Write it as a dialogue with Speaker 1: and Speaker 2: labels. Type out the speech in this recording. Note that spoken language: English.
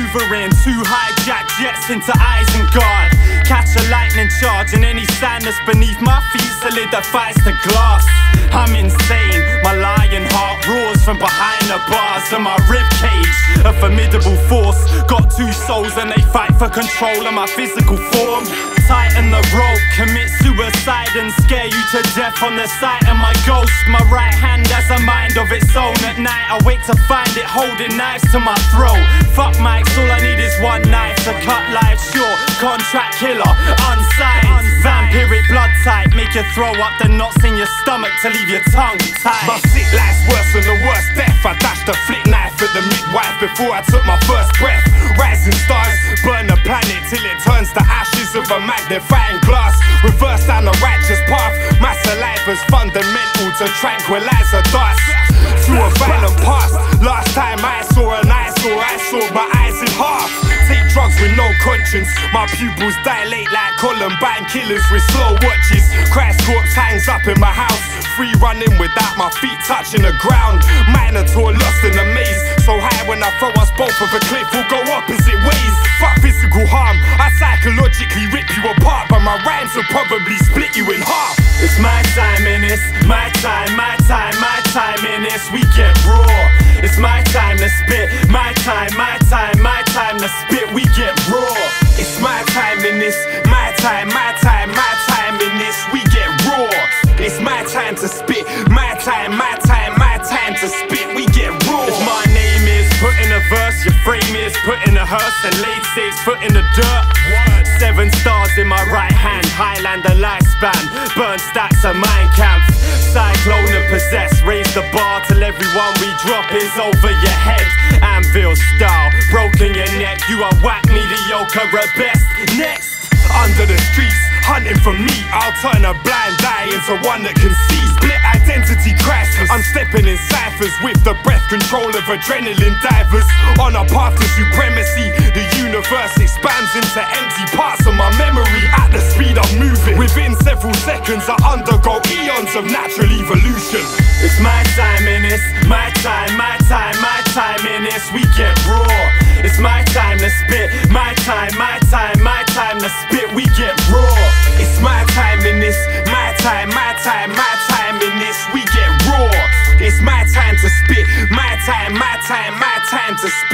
Speaker 1: maneuvering 2 hijack jets into Isengard. Catch a lightning charge and any sand that's beneath my feet solidifies to glass. I'm insane, my lion heart roars from behind the bars of my ribcage. A formidable force, got 2 souls and they fight for control of my physical form. Tighten the rope, commit suicide and scare you to death on the sight of my ghost. My right hand has a mind of its own. At night I wake to find it holding knives to my throat. Fuck mics, all I need is 1 knife to cut life short. Contract killer, unsigned. Vampiric blood type, make you throw up the knots in your stomach to leave your tongue tight.
Speaker 2: My sick life's worse than the worst death. I dashed a flick knife at the midwife before I took my first breath. Rising stars burn the planet till it turns to ashes of a magnifying glass. Reverse down the righteous path. My saliva's fundamental to tranquilize a dust. Through a violent past. Last time I saw an eyesore, I saw my eyes in half. Take drugs with no conscience. My pupils dilate like Columbine killers with slow watches. Christ corpse hangs up in my house. Free running without my feet touching the ground. Minotaur lost in the maze. So high when I throw us both of a cliff, we'll go opposite ways. Fuck physical harm, I psychologically rip you apart, but my rhymes will probably split you in half.
Speaker 1: It's my time in this, my time, my time, my time in this. We get raw. It's my time to spit, my time, my time, my time to spit. We get raw.
Speaker 2: It's my time in this, my time, my time, my time in this. We get raw. It's my time to spit, my time, my time, my time to spit. We get raw.
Speaker 1: If my name is put in a verse, your frame is put in a hearse and laid 6 foot in the dirt. 7 stars in my right hand, Highlander lifespan. Burn stacks of mine camps. Cyclone and possess, raise the bar till everyone we drop is over your head. Anvil style, broken your neck. You are whack mediocre at best. Next.
Speaker 2: Under the streets, hunting for me, I'll turn a blind eye into one that can see. Split identity crisis, I'm stepping in ciphers with the breath control of adrenaline divers. On a path to supremacy, the universe expands into empty parts of my memory. At the speed I'm moving, within several seconds I undergo eons of natural evolution.
Speaker 1: It's my time in this, my time, my time, my time in this. We get raw. It's my time to spit, my time, my time, my time to spit. We get raw.
Speaker 2: It's my time in this, my time, my time, my time in this. We get raw. It's my time to spit, my time, my time, my time to spit.